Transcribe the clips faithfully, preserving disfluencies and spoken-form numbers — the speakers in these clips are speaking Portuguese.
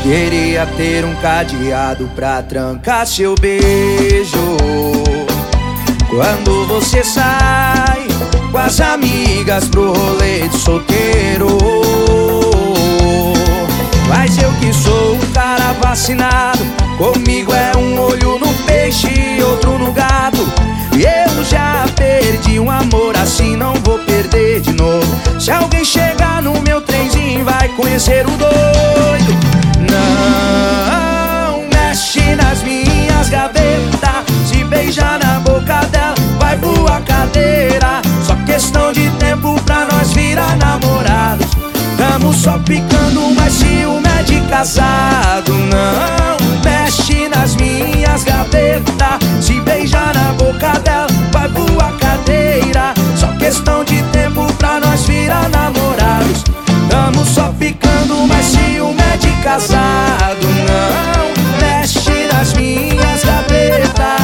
Queria ter um cadeado pra trancar seu beijo. Quando você sai com as amigas pro rolê de solteiro. Mas eu que sou um cara vacinado, comigo é um olho no peixe e outro no gato. E eu já perdi um amor assim, não vou perder de novo. Se alguém chegar no meu trenzinho vai conhecer o doido. Não mexe nas minhas gavetas, se beijar na boca dela vai voar cadeira. Só questão de tempo pra nós virar namorados. Tamo só picando, mas ciúme é de casado. Não mexe nas minhas gavetas, se beijar na boca dela vai voar cadeira. Só questão de tempo pra nós virar namorados. Tamo só ficando, mas ciúme é de casado. Não mexe nas minhas gavetas.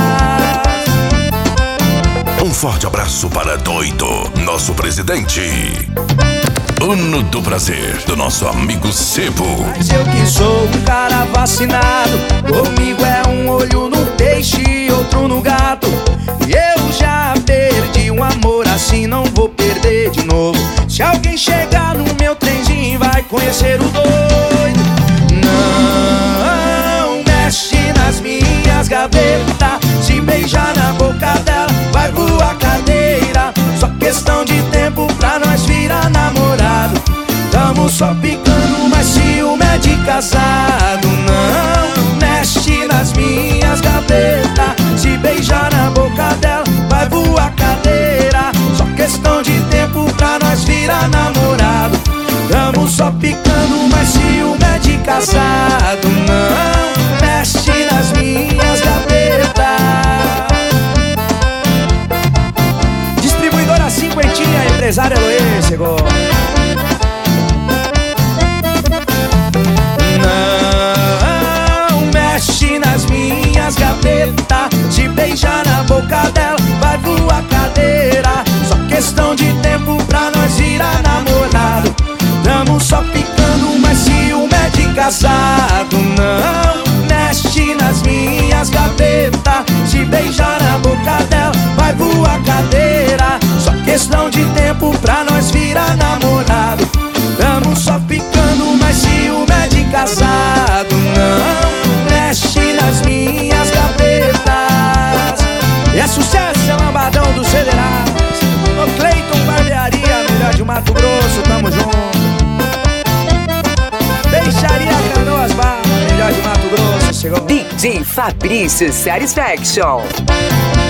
Um forte abraço para Doido, nosso presidente. Ano do prazer, do nosso amigo Sebo. Mas eu que sou um cara vacinado, comigo é um olho no peixe e outro no gato. E eu já perdi um amor assim, não vou perder de novo. Se alguém chegar no meu trenzinho vai conhecer o doido. Não mexe nas minhas gavetas, se beijar na boca dela vai voar cadeira. Só questão de tempo pra nós virar namorado. Tamo só picando, mas ciúme é de casado. Não mexe nas minhas gavetas, se beijar na boca dela vai voar cadeira. Só questão de tempo pra nós virar namorado. Tamo só picando, mas ciúme é de casado. Não mexe nas minhas gavetas. Distribuidora Cinquentinha, empresário Eloê, chegou. Não mexe nas minhas gavetas, se beijar na boca dela vai voar cadeira. Só questão de tempo pra nós virar namorado. Tamo só ficando, mas ciúme é de casado. Não mexe nas minhas gavetas, se beijar na boca dela vai voar cadeira. Só questão de tempo pra nós virar namorado. Tamo só ficando, mas ciúme é de casado. Não mexe nas minhas gavetas. E é sucesso, é lambadão dos federais. O Cleiton Barbearia, melhor de Mato Grosso, tamo junto. Peixaria Canoas Bar, melhor de Mato Grosso, chegou. D J Fabrício Satisfaction.